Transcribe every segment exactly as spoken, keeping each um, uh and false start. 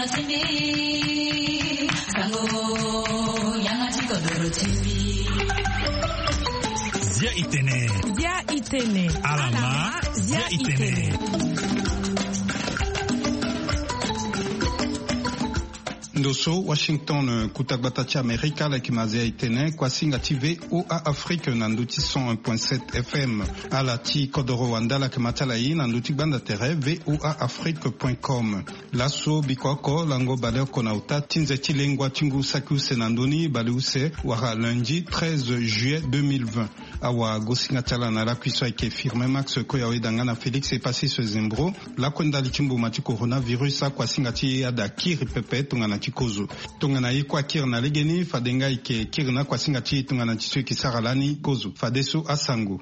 simbi sango yanga chiko doro simbi Zia Itene Zia Itene Alama Zia Itene Ndoso, Washington, Kutagbatachi Amerika, la Kimazia Itene, Kwasinga T V, O A Afrique, Nanduti cent un point sept F M, Alati Kodoro Wanda, la Kematalayi, Nanduti Banda Tere, V O A Afrique point com. Lasso, Bikwako, Lango Baleo Konauta, Tinzeti Lengwa Tingu Saku Senandoni, Baleuse, Wara lundi treize juillet deux mille vingt. Awa Gosinga Tala Nala Kuiswa Ike firme Max Koyawe Dangana Félix et passé ce Zimbro, la Kwendali Timbo Mati Coronavirus, Kwasinga Ti Ada Kiri Pepe, Tungana Kozo tongana yi kwa kirna legeni fadenga ike kirna kwa singati tongana tiswe kisaralani kozo fadeso asango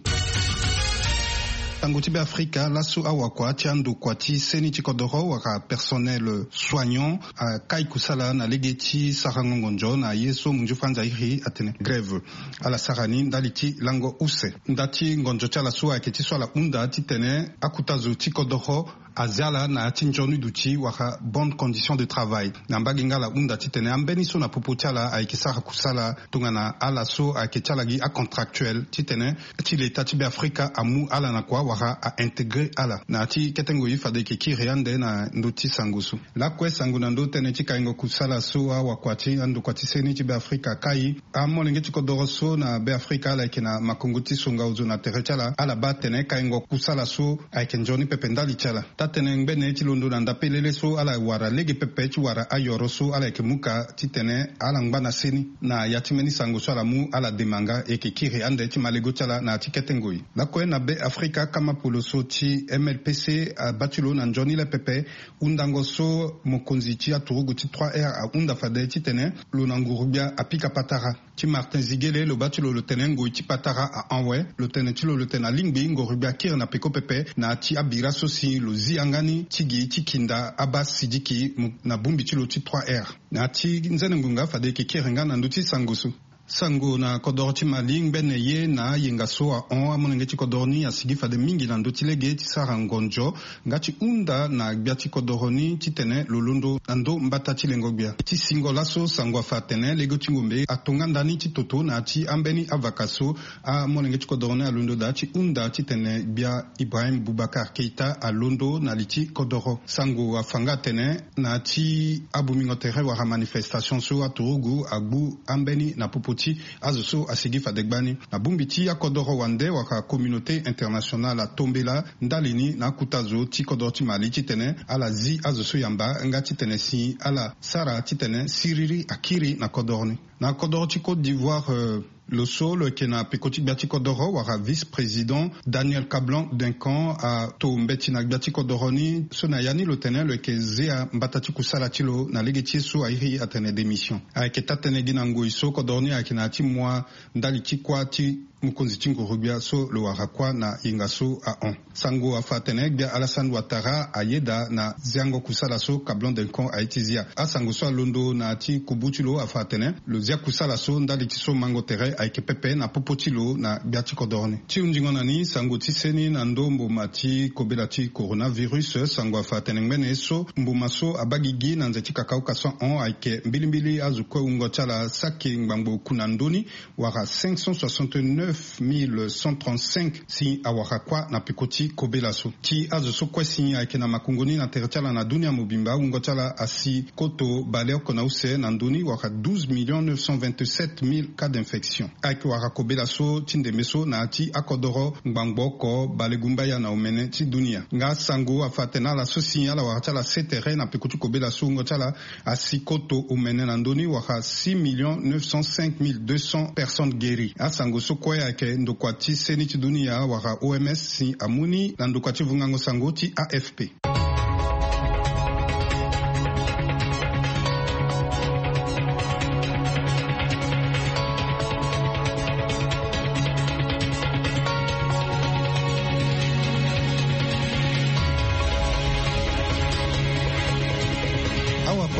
Tangotibe Afrika, lasso awakwa, tiando kwati, seni chikodoro, waka personnel soignant, a kai kusala na legeti sarangongonjo na yeso munju fanza iri atene grève. Ala sarani ndaliti lango use. Ndati ngonjo chala suwa keti swala unda titene akutazo chikodoro, azala na atinjonu duti waka bonne condition de travail. Nambaginga la unda titene ambeni so na poputiala aikisara kusala tungana ala so aketialagi a contractuel titene tile tatibe Afrika amu ala na kwa waka a intégré ala na ati ketengo ifade ki riande na ndoti sangusu la kwe sangu na ndote ne chikaingo kusala so wa kwati ando kwati seni tibe Afrika kai amolenge chikodoro so na be Afrika la kina makonguti songa uzo na terechala ala batene kaingo kusala so aikenjoni pependali chala tatene ngene chilondo na ndapelele so ala wara lege pepe chi wara ayoro so ala kemuka titene ala ngana seni na yatimeni sangu so ala mu ala demanga e ki riande chi malego chala na tiketengo la kwe na be Afrika kama poloso ti M L P C a batulo na njoni le pepe undango so mokonzi ti aturugu ti trois R a unda fade ti tene lo na ngurubia a pika patara ti Martin Zigele lo batulo lo tene ngoi ti patara a anwe lo tene ti lo lo tene a lingbi ngurubia kir na peko pepe na ti abira sosi lo zi angani ti gi ti kinda Abbas Sidiki na bumbi ti lo ti trois R na ti nzene ngunga fade ki kirenga na nduti sangusu sango na kodorti maling bene ye na yenga so a on amonenge ti kodorni asigi fade mingi na ndoti lege ti sarangonjo ngati unda na gbiati kodoroni ti tene lolondo ando mbata ti lengo gbia ti singo laso sango fa tene lego ti ngombe atonga ndani ti toto na ti ambeni avakaso a monenge ti kodoroni alondo da ti unda ti tene bia Ibrahim Boubacar Keita alondo na liti kodoro sango afanga tene na ti abumingo tere wara manifestation so aturugu agbu ambeni na popo azoso asigi fadegbani na bumbiti ya kodoro wande waka communauté internationale a tombela ndalini na kutazo ti kodorti mali titene ala zi azoso yamba nga titene si ala sara titene siriri akiri na kodorni na kodorti Côte d'Ivoire euh, le sol qui na pekoti biati kodoro wara vice-président Daniel Kablan Duncan a to mbeti na biati kodoroni so na yani lo tene le ke zea mbatati kusala tilo na legeti so airi atene démission a keta tene dina ngoi so kodorni a kina ti mwa ndali ti kwa ti mukonzi tingo rubia so lo warakwa na ingaso a on sango afatene bia Alassane Ouattara ayeda na ziango kusala so Kablan Duncan a itizia a sango so londo na ti kubutulo afatene lo zia kusala so ndali ti so mango tere aike pepe na popotilo na biati kodorni ti unjingona ni sango ti seni na ndombo mati kobela ti coronavirus sango afatene ngene so mbuma so abagigi na nzeti kakao kaso on aike mbilimbili azukwe ungo chala saki ngbango kunandoni wara cinq cent soixante-neuf mille cent trente-cinq si awarakwa na pikoti kobela so ti azoso kwesi aike na makungoni na terechala na dunia mobimba ungo chala asi koto baleo kona use na ndoni wara douze millions neuf cent vingt-sept mille cas d'infection aike wara kobela so tinde meso na ti akodoro ngbango ko balegumba ya na omene ti dunia nga sango afatena la sosi ala wara chala setere na pikoti kobela so ungo chala asi koto omene na ndoni wara six millions neuf cent cinq mille deux cents personnes guéries a sango so kwa yake ndokwati seni ti dunia wara O M S si amuni na ndokwati vungango sango ti A F P.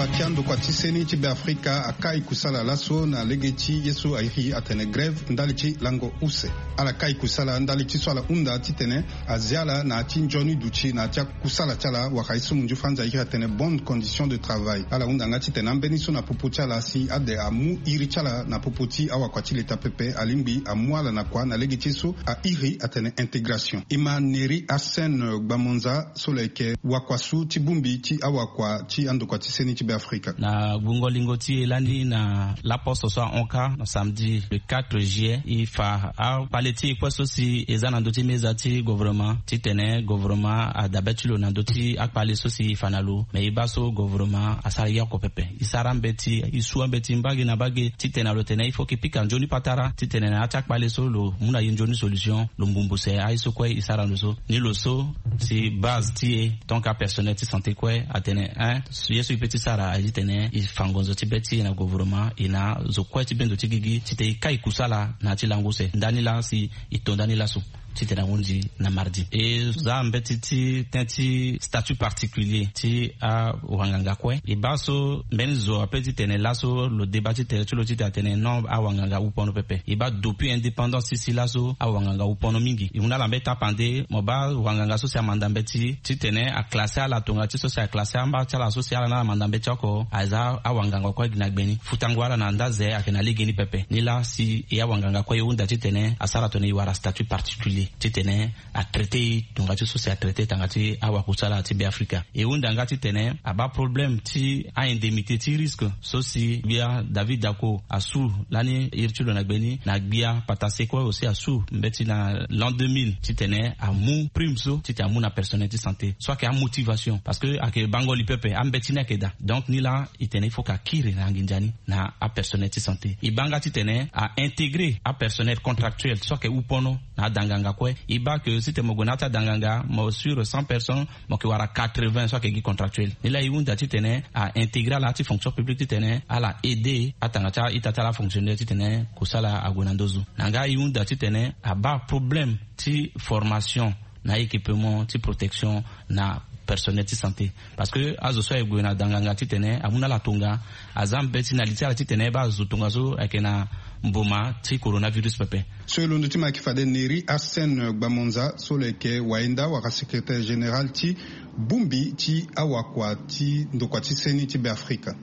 kwa tiando kwa tiseni chibe Afrika akai kusala laso na legechi yesu airi atene greve ndalichi lango use ala kai kusala ndalichi swala unda titene aziala na tinjoni duchi na tia kusala chala wakaisu munju fanza airi atene bonne condition de travail ala unda ngati tene ambeniso na pupu chala si ade amu iri chala na puputi awa kwa chile tapepe alimbi amuala na kwa na legechi so a iri atene intégration ima neri Arsène Gbamonza soleke wakwasu tibumbi ti awa kwa ti ando kwa tiseni tibe Afrika na bungo lingoti elandi na la poste soit onka na samedi le quatre juillet il fa a paleti kwa sosi ezana ndoti mezati gouvernement titene gouvernement a dabetilo na ndoti akpale sosi fanalu me ibaso gouvernement asari ya ko pepe isara mbeti isu mbeti mbagi na bagi titena lo tene il faut que pika njoni patara titene na attaque pale solo muna yinjoni solution lo mbumbuse aiso kwa isara loso ni loso si base ti ton cas personnel ti santé kwa atene un yesu petit sara ajitene ifangonzo tibeti na gouvernement ina zo kwa tibendo tigigi tite kai kusala na tilanguse ndani la si itondani la su tite na wundi na mardi et za mbeti ti tenti statut particulier ti a wanganga kwe e baso benzo apeti tene laso le débat ti tere chulo ti tene non a wanganga upono pepe e ba depuis indépendance ici laso a wanganga upono mingi e una la mbeta pande mo ba wanganga so sia mandambeti ti tene a classé à la tonga ti so sia classé amba ti la social na mandambeti ko aiza a wanganga kwa ginagbeni futangwala na ndaze akena ligeni pepe ni la si e a wanganga kwa yunda ti tene asara tone iwara statut particulier titene a traité tongati so a traité tangati awa kusala ti be Afrika e unda ngati tene aba problème ti a indemnité ti risque so si bia David Dako asu lani irtulo na gbeni na bia patase ko aussi asu mbeti na l'an deux mille titene a mu prime so tite amu na personnalité santé soit que a motivation parce que ake bangoli pepe ambeti na keda donc ni la itene faut ka kire na nginjani na a personnalité santé i banga titene a intégrer a personnel contractuel soit que upono na danganga kwe iba que si te mogonata danganga mo sur cent personnes mo ki wara quatre-vingts soit que gi contractuel ni la iunda titene a intégrer la ti fonction publique titene a la aider atangata itata la fonctionnaire titene kusala agonandozu nanga iunda titene a ba problème ti formation na équipement ti protection na personnel ti santé parce que azo so e gwena danganga titene amuna la tonga azambe ti na litala titene ba zo tonga zo akena mboma ti coronavirus pepe so londo ti makifade neri Arsène Gbamonza soleke waenda wa secrétaire général ti bumbi ti awakwa ti ndokwa ti seni ti be Afrika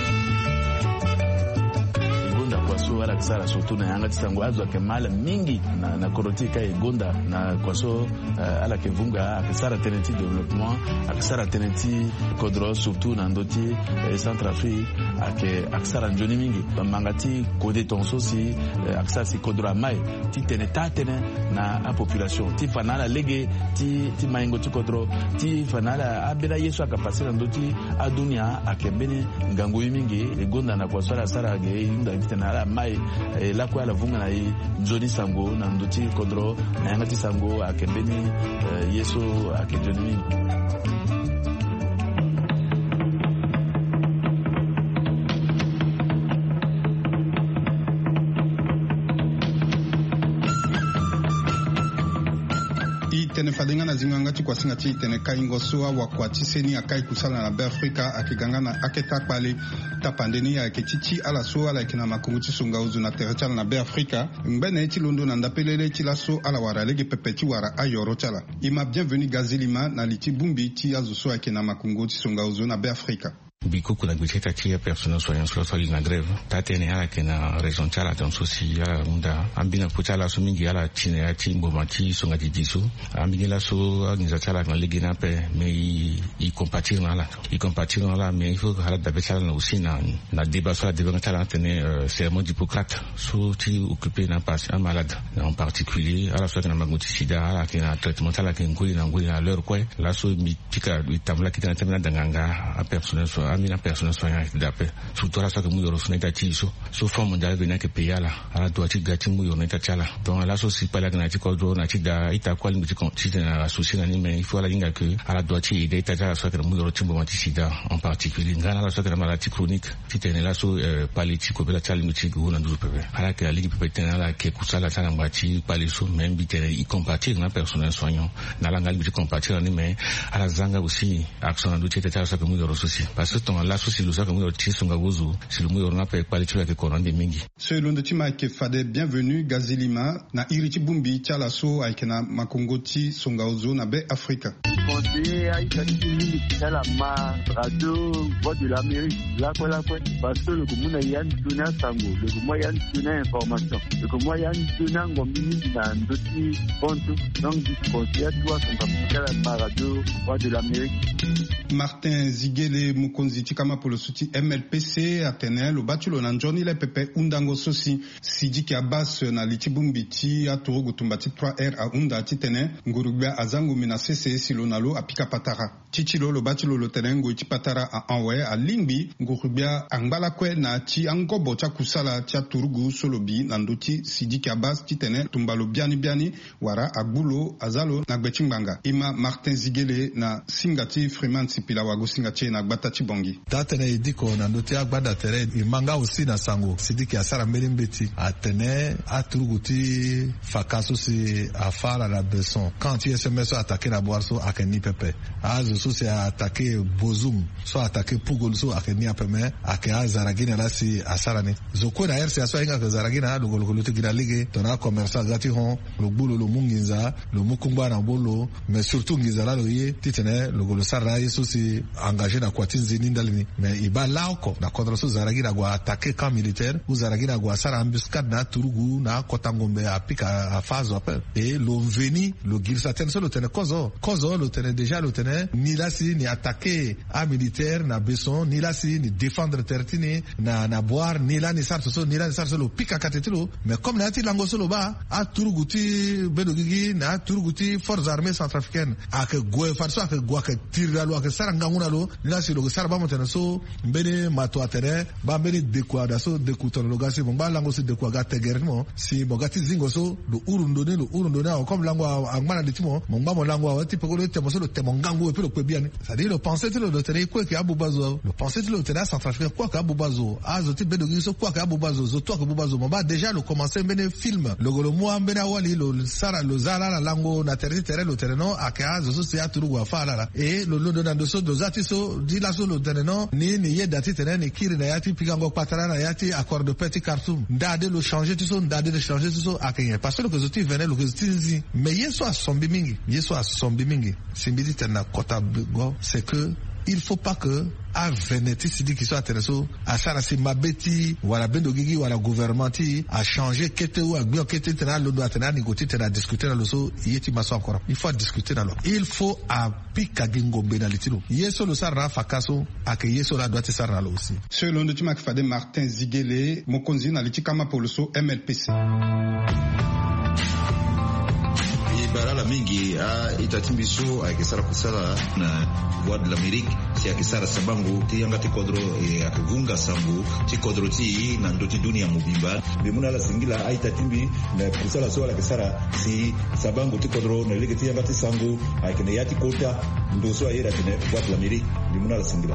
kwaso wala kisara surtout na yanga tisango azo ke mala mingi na na korotika e gonda na kwaso uh, ala ke vunga akisara tenenti développement akisara tenenti kodro surtout na ndoti eh, Centrafrique ake akisara njoni mingi bamangati kode tonso si eh, akisara si kodro mai ti teneta tene na a population ti fanala lege ti ti maingo ti kodro ti fanala abela yesu akapasira ndoti adunia akembeni ngango mingi e gonda na kwaso ala sara ge inda tena ala mai e la kwa la vunga na i njoni sango na ndoti kodro na yanga ti sango akembeni uh, yesu akenjoni mingi tene fadenga na zinganga ti kwa singa ti tene kaingo soa wa kwa tiseni akai kusala na be Afrika akiganga na aketa pale tapandeni ya ketiti ala so ala kina makungu ti sunga uzu na terchala na be Afrika mbene ti londo na ndapelele ti la so ala wara lege pepeti wara ayoro chala ima bienvenue Gazilima na liti bumbi ti azo so akina makungu ti sunga uzu na be Afrika biko kuna gwicheta chia persona soyan so so na greve tatene ala kena region chala don so si ala unda ambina puchala so mingi ala chine ya timbo machi so ngati disu ambina la so agniza chala na ligi na pe me i compatir na la i compatir na la me il faut hala da bechala na aussi na na débat sur la débat chala tene serment d'Hippocrate so ti occupé na patient malade en particulier ala so na maguti sida ala kena traitement chala ke nguli na nguli na leur quoi la so mi tika itamla kitana temna danganga a personnel so amina persona soignant d'appel surtout la ça que mu yoro soneta ti so so forme mondiale vena ke payala ala do ti gati mu yoro neta chala donc la so si pala na ti ko do na ti da ita kwali mu ti kon ti na associé na ni mais il faut la linga que ala do ti ide ita chala so que mu yoro ti mo ti sida en particulier ngana la so que maladie chronique ti tene la so paliti ko bela chala mu ti go na do pepe ala que la ligue pepe tene la ke kusala chala ngati pali so même bi tene i compatir na personnel soignant na la ngali bi compatir ni mais ala zanga aussi action na do ti ita chala so que mu yoro souci parce que tonga la so silusa kama yo tisonga gozu silumu yo na pe pale chula ke korande mingi selon de tima ke fade bienvenue Gazilima na irichi bumbi chala so aikena makongoti songa ozo na be Afrika conseiller à Italie à la ma radio voix de l'Amérique là quoi là quoi parce que le commun y a une tuna sango le commun y a une tuna information le commun y a une tuna ngomini na ndoti ponto donc du conseiller toi son capital à la radio voix de l'Amérique. Martin Zigele Mukonzi Chikama pour le soutien M L P C Atene le batulo na Johnny le pepe undango sosi Sidiki Abbas na Lichibumbiti Atoro Gutumbati trois R à Unda Titene Ngurubia Azangu mina C C Silonalo a Pika Patara Chichilo le batulo le tenengo Itipatara a Anwe a Lingbi Ngurubia Angbalakwe na Chi Angobo Chakusala Tia Turugu Solobi Nandoti Sidiki Abbas Titene Tumbalo Biani Biani Wara Abulo Azalo na Gbechimbanga Ima Martin Zigele na Singati Freeman Pila wago singache na gbata chibongi tatene idiko na ndote agbada tere imanga aussi na sango sidiki asara mbelimbeti atene aturuguti fakaso si afara la beson quand il se met so attaquer na boarso akeni pepe azo so se attaquer bozum so attaquer pugol so akeni apeme ake azaragina la si asara ni zoko na R C A so inga zaragina lo golo te gina ligue tona commerçant gati hon lo bulo lo munginza lo mukumba na bolo mais surtout ngiza la lo ye titene lo golo sara yeso si engagé na kwatinzi nindalini mais iba laoko na contre so zaragira gwa attaquer camp militaire ou zaragira gwa sara embuscade na turugu na kotangombe apika a fazo appel et lo veni lo girsa ten so lo tene kozo kozo lo tene déjà lo tene ni la si ni attaquer a militaire na beson ni la si ni défendre tertini na na boire ni la ni sarso so ni la ni sarso lo pika katetilo mais comme na ti lango solo ba a turuguti bedogigi na turuguti forces armées centrafricaines a que gwe farso a que gwa que tire lo a sara nganguna lo nila si lo sara ba motena so mbene mato atere ba mbene dekwa da so dekuto lo gasi mo ba lango si dekwa ga tegermo si mo gati zingo so lo urundo ne lo urundo na comme lango angmana ditimo mo ba mo lango wa tipo ko le temo so lo temo ngangu e pe lo kwe biani ça dit le penser lo lo tere ko ke abubazo le penser lo tere centrafricain quoi que abubazo azo ti bedo so quoi que abubazo zo to que abubazo mo ba déjà le commencer mbene film lo golo mo mbene wali lo sara lo zala la lango na tere tere lo tere no aka zo so si aturu wa fa la e lo lo na so dozati so di la so lo teneno ni ni ye dati tenene ni kiri na yati pigango patara na yati accord de petit cartoum ndade lo changer tout so ndade le changer tout so akenye parce que le zoti venait le zoti mais yeso a sombi mingi yeso a sombi mingi simbidi tena kota go c'est que il faut pas que a veneti sidi qui soit intéressant à ça la mabeti wala bendo gigi wala gouvernementi a changer kete ou a bien kete tena lo doit tena négocier tena discuter dans le so yeti maso encore il faut discuter dans le il faut a pika gingo benalitino yeso lo sarra fakaso a que yeso la doit sarra lo aussi selon le tima fade Martin Zigele mokonzi na litikama pour le so M L P C barala mingi a itatimbiso a kisara kusala na voix de l'Amérique si a kisara sabangu ti yanga ti kodro e akuvunga sambu ti kodro ti na ndoti dunia mubimba bimuna la singila a itatimbi na kusala so la kisara si sabangu ti kodro na lege ti yanga ti sangu a kene yati kota ndoso a yera kene voix de l'Amérique bimuna la singila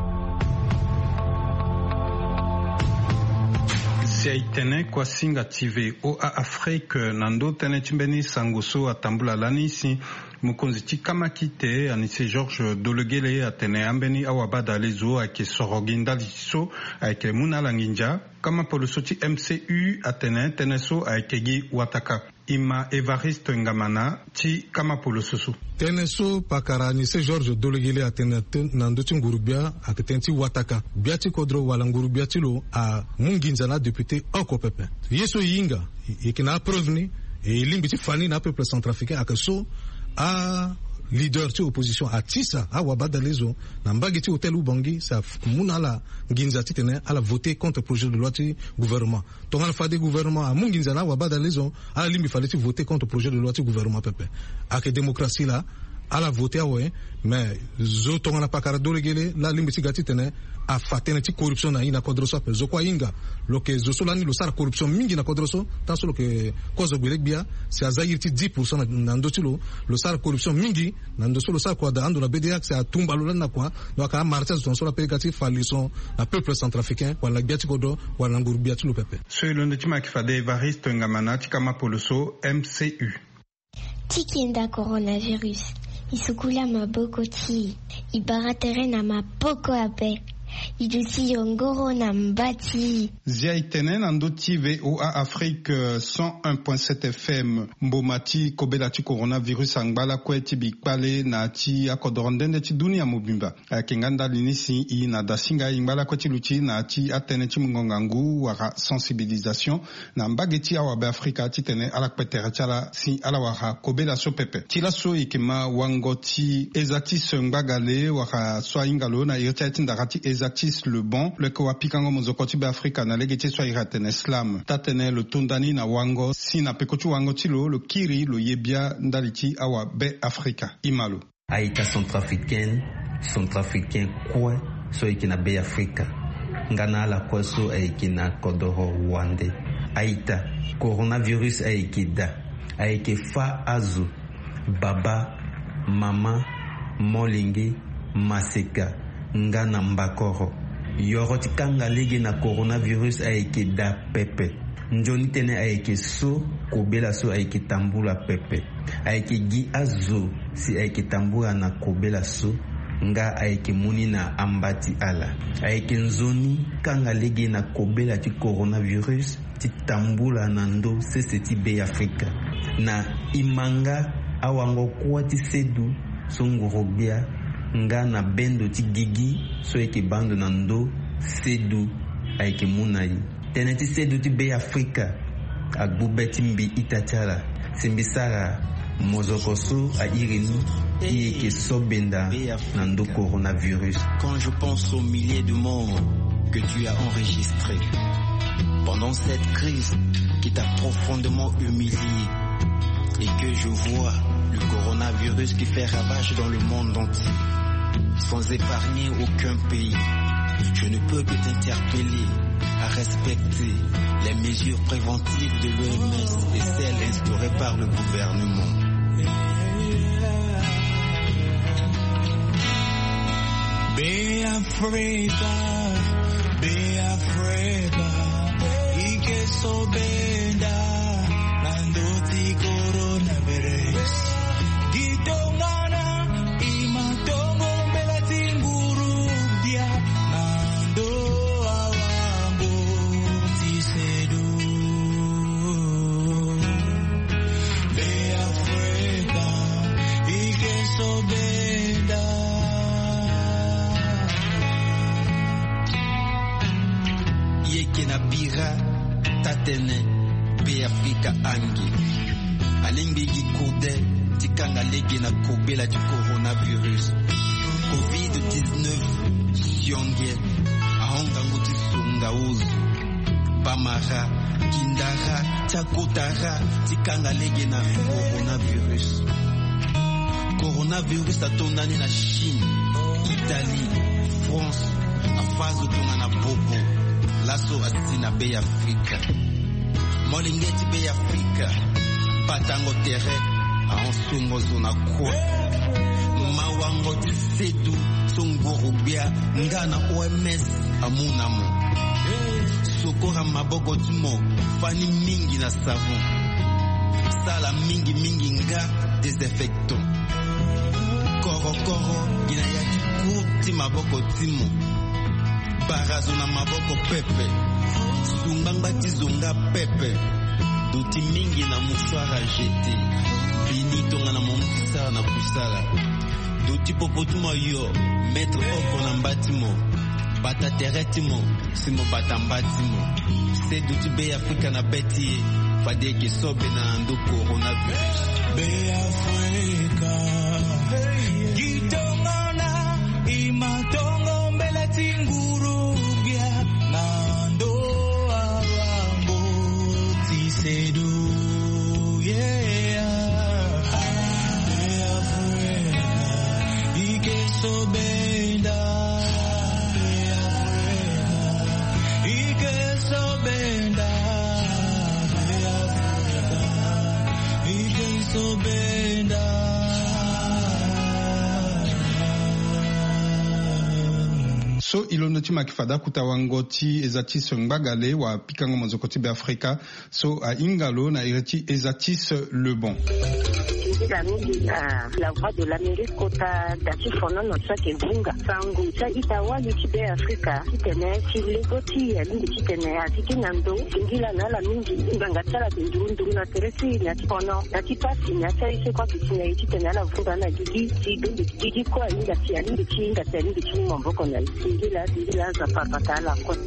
Siaitene kwa singa T V o a Afrique nando tene chimbeni sangoso atambula lanisi mukonzi chikama kite anise Georges Dolegele atene ambeni awabada lezo ake soroginda liso ake munalanginja kama polosoti M C U atene teneso ake gi wataka ima Evariste Ngamana ti kama polososo teneso pakara ni se Georges Dolegele atene nando ngurubia akatenti wataka biati kodro wala ngurubia tilo a munginzana député oko pepe yeso yinga ikina preuve ni e limbiti fani na peuple centrafricain akaso a leader ti opposition a tisa a wabada lezo na mbagi ti hotel ubangi sa munala nginza ti tene ala voter contre projet de loi ti gouvernement tonga fa de gouvernement a munginza na wabada lezo ala limbi fallait ti voter contre projet de loi ti gouvernement pepe a que démocratie là ala voter ouais mais zo tonga na pakara Dolegele la limbi ti gati tene a fatene ti corruption na ina kodroso pe zo kwa inga lo ke zo solani lo sara corruption mingi na kodroso tan solo ke kozo gwelek bia si azayir ti dix pour cent na ndoti lo lo sara corruption mingi na ndo solo sara kwa da ando la B D A c'est a tumba lo na kwa no ka marcha zo solo pe gati falison na peuple centrafricain wala biati kodo wala nguru biati lo pepe so lo ndoti makifade Evariste Ngamana ti kama poloso M C U Tikinda coronavirus isukula maboko ti ibaratere na mapoko ape idusi yongoro na mbati. Zia itene na ndoti V O A Afrique cent un point sept F M mbomati kobela ti coronavirus angbala kweti bikpale na ti akodorondende ti dunia mobimba. Kenganda linisi i na dasinga ingbala kweti luti na ti atene ti mungongangu wara sensibilisation na mbageti awabe Afrika ti tene ala kpetere tiala si ala wara kobela so pepe. Tila so ikema wangoti ezatis ngbagale wara so ingalo na irtia ti ndarati ezatis le bon le kwa pikango mozokoti be Afrika na legeti so iratene slam tatene le tondani na wango si na pekochu wango tilo le kiri le yebia ndaliti awa be Afrika imalo aita centrafricaine centrafricain kwa so ikina be Afrika ngana la kwa so aikina kodoro wande aita coronavirus aikida aike fa azu baba mama molingi maseka ngana mbakoro yoroti kanga ligi na coronavirus aike da pepe njoni tene aike so kobela so aike tambula pepe aike gi azo si aike tambula na kobela so nga aike muni na ambati ala aike nzoni kanga ligi na kobela ti coronavirus ti tambula na ndo sese ti be Afrika na imanga awango kwa ti sedu songorobia nga na bendo ti gigi so eke bando na ndo sedu aike munai tene ti sedu ti be Afrika agbube ti mbi itatiala simbisara mozoko so a irini i eke sobenda na ndo coronavirus. Quand je pense aux milliers de morts que tu as enregistrés pendant cette crise qui t'a profondément humilié et que je vois le coronavirus qui fait ravage dans le monde entier sans épargner aucun pays, je ne peux que t'interpeller à respecter les mesures préventives de l'O M S et celles instaurées par le gouvernement. Be Africa, be Africa, ike sobenda nandoti coronavirus. Gitongana imatongo mbela tinguru dia nando awambo tisedu. Be Africa, ike sobenda. Yekena bira tatene be Afrika angi alingi gikode tikanga lege na kobela du coronavirus covid dix-neuf sionge ahonga nguti sunga uzu bamara kindara takotara tikanga lege na coronavirus coronavirus atondani na Chine Italie France afazo tonga na bobo laso asina be Afrika molingeti be Afrika patango tere aonsungo zona kwa mawango tisedu songorubia ngana O M S amunamo sokora maboko timo fani mingi na savon sala mingi mingi nga désinfectant koro koro ina yaki kuti maboko timo barazo na maboko pepe sumbanga tizonga pepe duti mingi na mouchoir jete bini tonga na mombisa na kusala duti popotuma yo mettre oko na mbatimo bata teretimo simo bata mbatimo se duti be Afrika na beti fadeke sobe na ndo coronavirus be Afrika gitonga na imatongo mbele tinguru sedu yeah be Afrika ike sobenda be Afrika ike sobenda be Afrika ike sobenda. So ilonoti makifada kutawangoti ezatis ngbagale wa pikango mozokoti be Afrika so a ingalo na ireti ezatis le bon. la mingi na la voix de l'Amérique kota dati fono no sake vunga sangu sa itawa lichibe Afrika kitene chilegoti ya lingi kitene atiki nando ingila na la mingi nganga tsala ndundu na teresi na fono dati pasi na tsaise kwa kitene kitene la vunga na gigi gigi gigi kwa inga tia lingi chinga tia lingi chinga mboko na ingila ingila za papata la kwa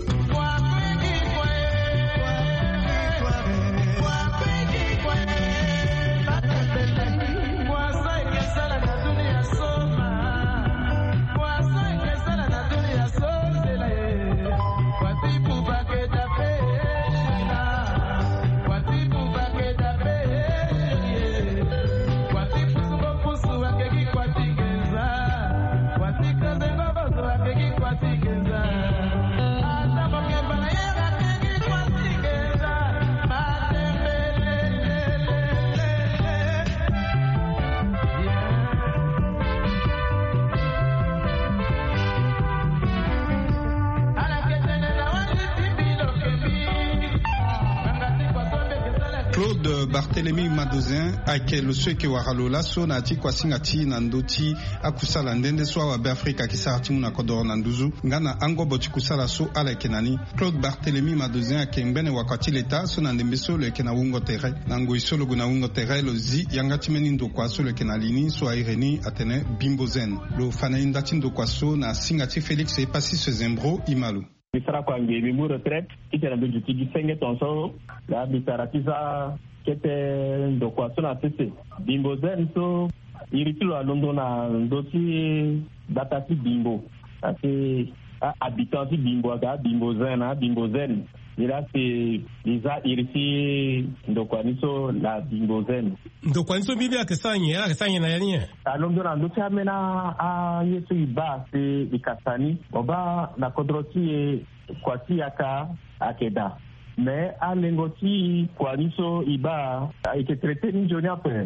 Claude Barthélemy Madozin akelo sweke waralola so na ati kwasingati na ndoti akusala ndende so wa Afrika kisarati muna kodoro na nduzu ngana ango boti kusala so ala kenani Claude Barthélemy Madozin akembene wakati leta so na ndembeso le kena wungo tere nango isolo guna wungo tere lo zi yangati meni ndo kwaso le kena lini so aireni atene bimbozen lo fana indati ndo kwaso na singati Félix e pasi se zembro imalu Bisara kwa nge mimu retraite kitana bintu tigi senge tonso la bisara kisa kete ndo kwa sona tese bimbo zen so iritilo alondo na ndoti datati bimbo ati habitanti bimbo aga bimbo zen na bimbo zen ila se liza iriti ndo kwa niso la bimbo zen ndo kwa niso bibi akesanye akesanye na yanye alondo na ndoti amena a yesu iba se ikasani oba na kodroti kwa tiaka akeda me alengoti kwa niso iba ike trete ni joni apre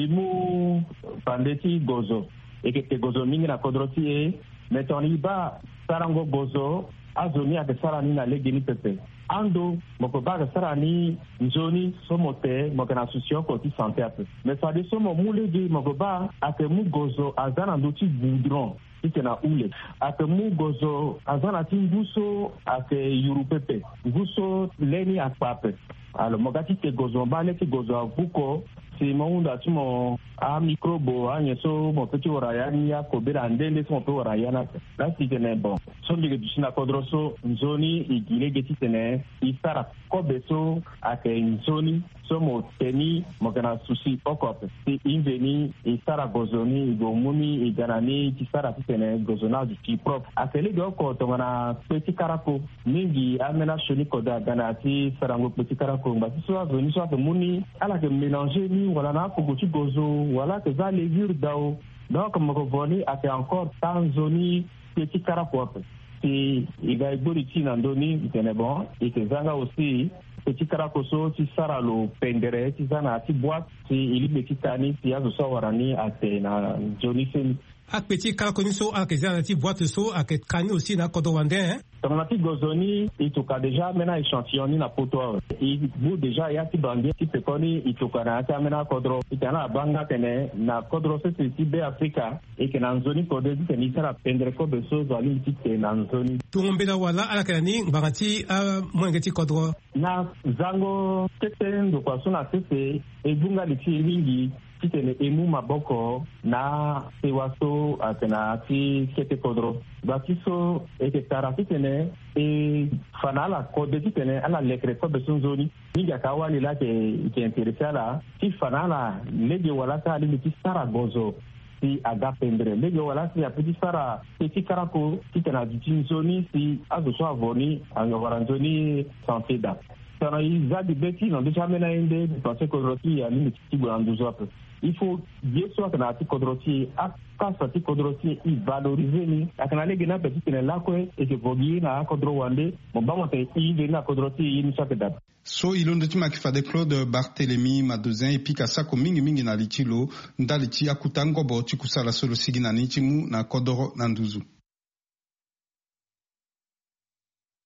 bimu pandeti gozo ike te gozo mingi na kodroti e meton iba sarango gozo azoni ake sarani na legeni pepe ando moko baga sarani nzoni somote moko na susio koti santé ape me sade somo mulegi moko ba ake mu gozo azana ndoti goudron ite na ule ake mu gozo azana ti nguso ake yurupepe nguso leni akpape alo mogati te gozo mbale ti gozo avuko si maunda tumo a microbo a nyeso mo peti orayani ya kobera ndende so mo pe orayana la si tene bon so ndige dusina kodroso nzoni igile geti tene isara kobeso ake nzoni so mo teni mo kana susi okope si inveni isara gozoni igomuni iganani tisara tene gozona du ti prop akele do ko to na peti karako mingi amena shoni koda ganati sarango peti karako ngati so azoni so muni ala ke mélanger ni wala na ko gochi gozo wala que ça les vire dao donc mo voni ate encore tant zoni petit caracop si il va eboliti na ndoni tene bon et que zanga aussi petit caracoso si saralo pendere si zana ti boîte si il petit tani si azo so warani ate na joni sen ak petit caraconi so ak zana ti boîte so ak kani aussi na kodo wande hein Tomati gozoni ituka deja mena échantillon na poto i bu deja ya ti bangi ti pekoni ituka na ta mena kodro itana banga tene na kodro se ti be Afrika e ke na nzoni kodro ti ni sara pendre ko be so zali ti te na nzoni tumbela wala ala kani bangati a mwengeti kodro na zango tetendo kwa sona tete e bunga li ti lingi titene emu maboko na sewaso atena ti kete kodro batiso eke tara titene e fanala kode titene ala lekre ko besunzoni ninga kawali la ke ke interesala ti fanala lege wala ta ali ti sara gozo si aga pendre lege wala si apeti sara ti karako titena jinzoni si azo so avoni anga waranzoni santida sana izadi beti no deja mena inde parce que roti ya ni ti buanduzo ape il faut bien sûr que na ti kodroti a kasa ti kodroti i valoriser ni akana lege na petit ne la ko e ke vogi na kodro wande mo ba mo te i de na kodroti i ni sakeda so ilondo ti makifade Claude Barthélemy Madozin epi kasako mingi mingi na litilo ndali ti akutango bo ti kusala solo sigi na ni ti mu na kodoro na nduzu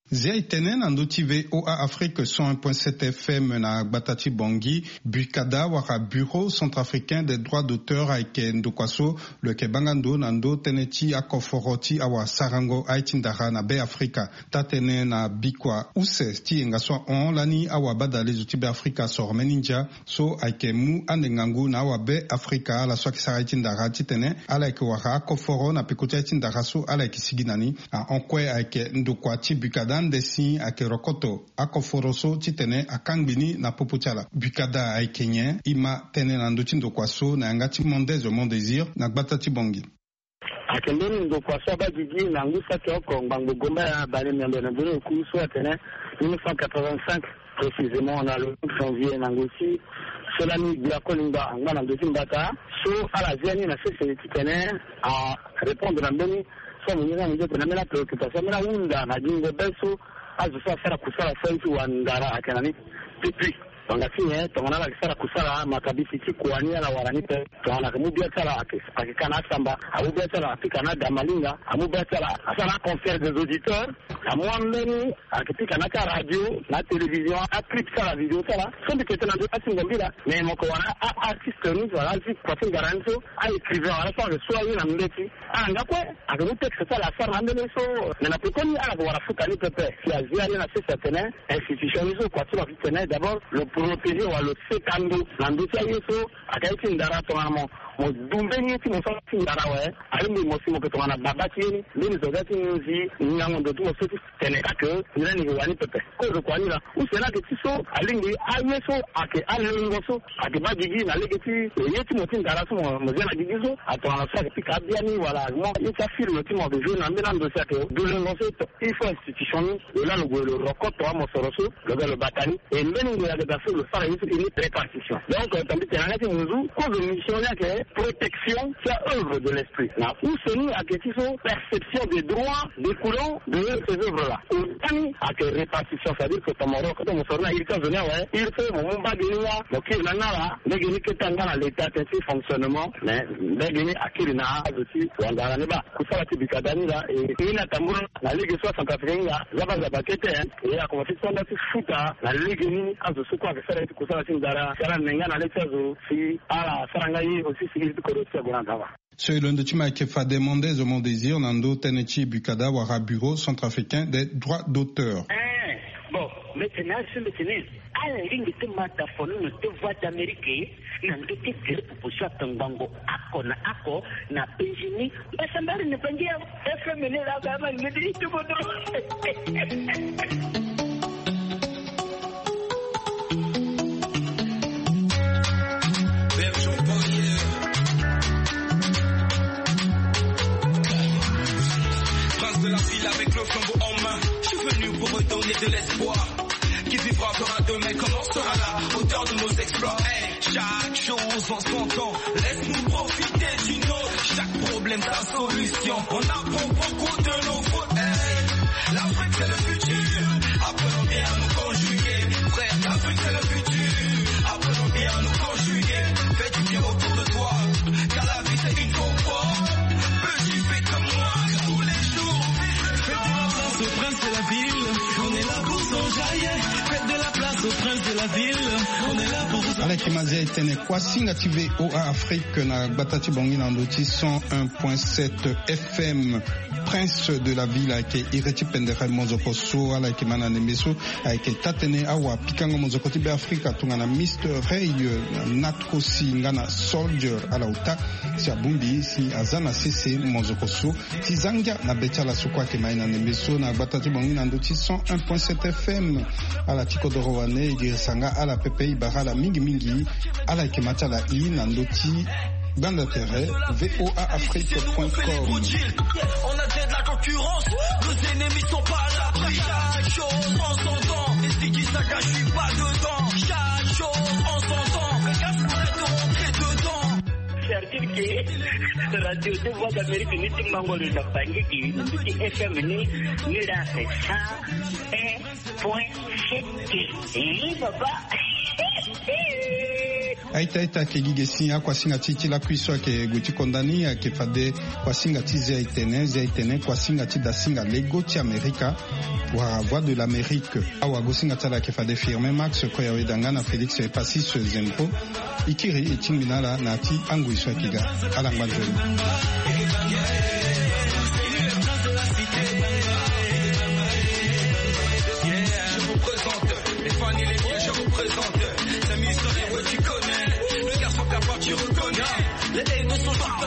Zia itene na ndoti V O A Afrique cent un point sept F M na Batati Bongi, Bukada waka Bureau centrafricain des droits d'auteur aike ndokwaso le kebangando nando teneti akoforoti awa sarango aitindara na Be Africa tatene na bikwa use ti ngaswa on lani awa bada les outils Be Africa sor meninja so aike mu andengangu na awa Be Africa la so kisara aitindara titene ala ke waka akoforo na pekoti aitindara so ala ke siginani a onkwe aike ndokwati Bukada ndesi ake rokoto akoforoso titene akangbini na popochala Bukada aikenye ima tene na ndochi ndokwaso na ngati mondezo mon désir na Batati Bongi akendeni ndokwaso abajiji na ngusa kyoko mbango gomba ya bale miambe na bure kuso atene mille neuf cent quatre-vingt-cinq précisément on a le janvier na ngosi cela ni bila kolinga ngana ndochi mbata so ala ziani na sese titene a répondre na mbeni so mwenyewe ndio tunamela preoccupation mena unda na jingo beso azo sasa kusala saitu wa ndara akanani depuis wangafinye tongana la kisara kusala makabisi chikuania la waranite tongana kumubia tala akikana samba amubia tala afika na damalinga amubia tala asana confère des auditeurs amwambeni akipika na radio na télévision aclipse la vidéo tala sombi ketena ndo asingombila mais moko wana artiste nous voilà si kwa garanzo a écrivain ala sans le soir na mbeti anga kwa akamutek sasa la sara ndene so na pekoni ala kwa rafuka ni pepe si azia na sasa tena institution hizo kwa tu tena d'abord le protéger ou le secando nandusia yeso akaiti ndara tonamo mo dumbeni ti mo soti ndara we ali mi mo simo ko tongana babati ni ni zogati nzi nyango ndo mo soti teneka ke ni ni wani pepe ko ro kwani la usena ke tiso alingi ayeso ake alingo so ake bagigi na legeti yeti mo ti ndara so mo zena gigizo atona so ke kabiani wala mo yeta firme ti mo de jour na mbena ndo sake dulengo so il faut institution ni là le le rokoto mo soroso le batani et mbeni ngo ya de le faire une répartition. Donc, tandis que la nous cause mission que protection, c'est œuvre de l'esprit. Là où c'est nous à question perception des droits découlant de ces œuvres-là. Ou tant à que répartition, c'est-à-dire que ton moro, quand on sort là, il peut venir, ouais, il fait mon bagénia, donc il n'en a là, mais il que tant dans l'état de fonctionnement, mais mais à qui il n'a aussi, on a la neba, ça va te bicadani là, et il a tambour, la Ligue soixante africaine là, là bas à baquette, et à commencer à se foutre, la Ligue ni, à ce quoi que ça va kusala sindara sala nenga na letezo si ala sarangai aussi si korotse bonandava. Sur le document qui fait demander de mon désir nando tenechi Bukada wara bureau centrafricain des droits d'auteur. Eh bon maintenant je me tenais à la ligne de mataphone de voix d'Amérique nando te kere proposition tangango ako na ako na penjini basambari ne pangia F M ne la gama ngedi tu bodo. De la ville avec le flambeau en main, je suis venu pour redonner de l'espoir. Qui vivra fera demain, comment sera la hauteur de nos exploits. Hey, chaque chose en son temps, laisse-nous profiter d'une autre. Chaque problème sa solution, on apprend beaucoup de nos fautes. Hey, l'Afrique c'est le futur, apprenons bien à nous conjuguer. Frère, l'Afrique c'est le futur, apprenons bien à nous conjuguer. Fais du bien autour de toi, car la vie c'est une compote. Petit fais comme moi, tous les jours. Faites de la place au prince de la ville, on est là pour s'enjailler. Faites de la place au prince de la ville, on est là pour s'enjailler. Avec Mazia Etene Kwasinga T V O A Afrique na Batati Bongi na ndoti cent un point sept F M. Prince de la ville avec Ireti Pendere Mozoko So avec Mana Nemeso avec Tatene Awa Pikango Mozoko Tibe Africa tungana mister Ray Natko Si ngana Soldier ala uta si abumbi si azana cc Mozoko So tizanga na betala sukwa ke maina Nemeso na Batati Bongi na ndoti cent un point sept F M ala tiko dorowane igirisanga ala pepe ibarala mingi mingi ala ke matala I na ndoti bande d'intérêt V O A Afrique point com. On a de la concurrence, nos ennemis sont pas à l'abri. Chaque chose en son temps, et si qui s'accage, je suis pas dedans. Chaque chose en son temps, mais gars, je pourrais te rentrer dedans. C'est-à-dire que la radio de voix d'Amérique ni Timbango de la Bangi, ni F M ni ni la cent un point sept. Et papa. aita ita ke gigesi ya kwa singa titi la kuiswa ke guti kondani ya ke fade kwa singa tizi ya itene ya itene kwa singa tida singa lego ti Amerika wa voix de l'Amérique awa go singa tala ke fade firme Max ko ya wedanga na Felix Pasis Zempo ikiri itinginala na ti anguiswa kiga alangwa joli. Les haines sont partout.